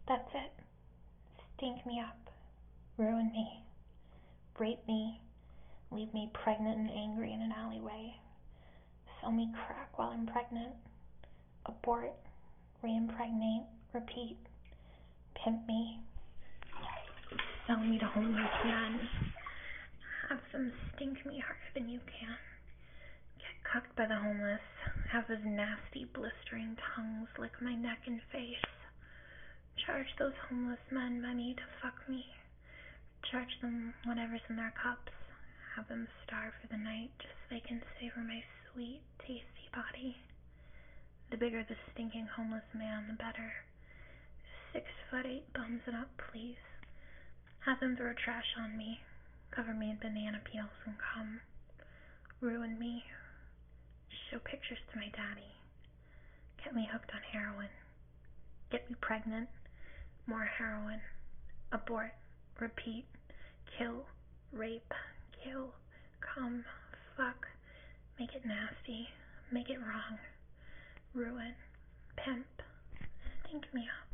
That's it. Stink me up. Ruin me. Rape me. Leave me pregnant and angry in an alleyway. Sell me crack while I'm pregnant. Abort. Reimpregnate. Repeat. Pimp me. Sell me to homeless men. Have them stink me harder than you can. Get cucked by the homeless. Have those nasty, blistering tongues lick my neck and face. Charge those homeless men money to fuck me. Charge them whatever's in their cups. Have them starve for the night just so they can savor my sweet, tasty body. The bigger the stinking homeless man, the better. 6'8" bums it up, please. Have them throw trash on me. Cover me in banana peels and come. Ruin me. Show pictures to my daddy. Get me hooked on heroin. Get me pregnant. More heroin. Abort. Repeat. Kill. Rape. Kill. Come. Fuck. Make it nasty. Make it wrong. Ruin. Pimp. Stink me up.